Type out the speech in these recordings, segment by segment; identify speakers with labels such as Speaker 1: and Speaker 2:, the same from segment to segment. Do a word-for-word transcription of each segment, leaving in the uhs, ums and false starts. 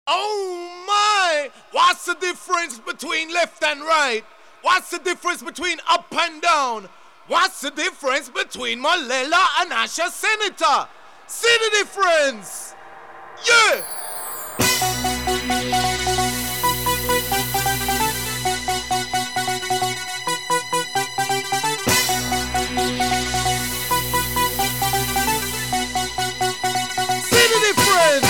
Speaker 1: Oh my! What's the difference between left and right? What's the difference between up and down? What's the difference between Malela and Asha Senator? See the difference? Yeah! See the difference?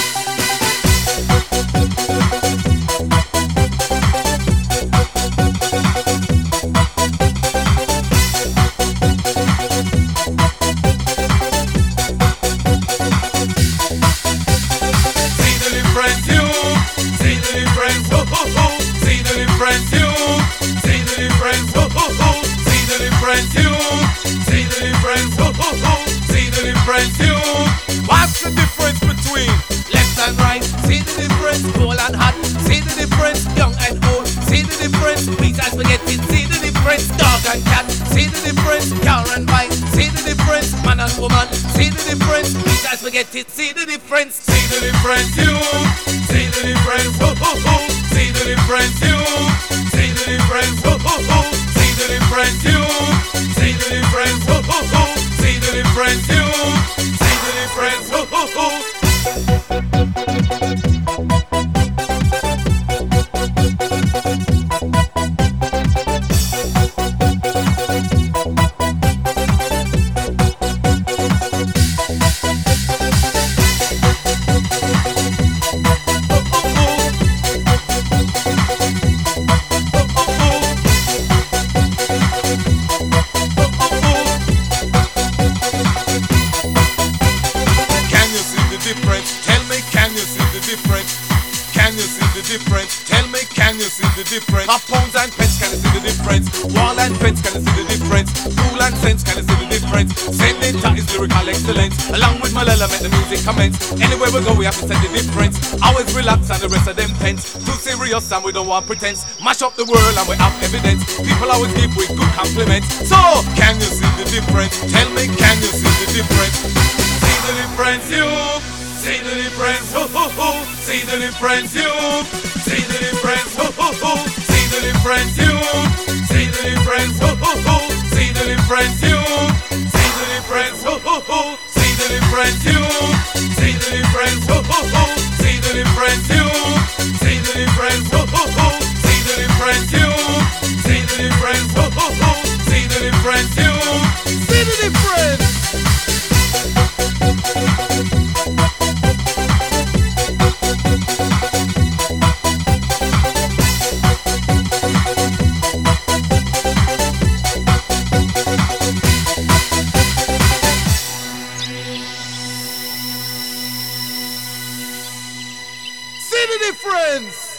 Speaker 2: Difference you, see the difference, oh oh oh. See the difference you, see the difference, oh oh oh. See the difference you.
Speaker 1: What's the difference between left and right? See the difference, cold and hot. See the difference, young and old. See the difference, pizza and spaghetti. See the difference, dog and cat. See the difference, car and bike. See the difference, man and woman. See the difference, pizza and spaghetti. See the difference,
Speaker 2: see the difference you, see the difference, oh oh oh. See the difference you, see the difference, oh oh oh. See the difference you, see the difference, oh oh oh. See the difference you, see the difference, oh oh oh.
Speaker 1: Can you see the difference? Tell me, can you see the difference? Half pounds and pence, can you see the difference? Wall and fence, can you see the difference? Fool and sense, can you see the difference? Senator is lyrical excellence. Along with Malela, make the music commence. Anywhere we go, we have to set the difference. Always relax and the rest of them tense. Too serious and we don't want pretense. Mash up the world and we have evidence. People always give with good compliments. So, can you see the difference? Tell me, can you see the difference?
Speaker 2: See the difference, you. See the difference, ho ho ho. See the difference, you. See the difference, ho ho ho. See the difference, you. See the difference, ho ho ho. See the difference, you. See the difference, ho ho ho. See the difference, you. See the difference, ho ho ho. See the difference, you. See the difference, ho ho ho. See the difference, you. See the difference, ho ho ho. See the difference, you.
Speaker 1: See the difference. See the difference!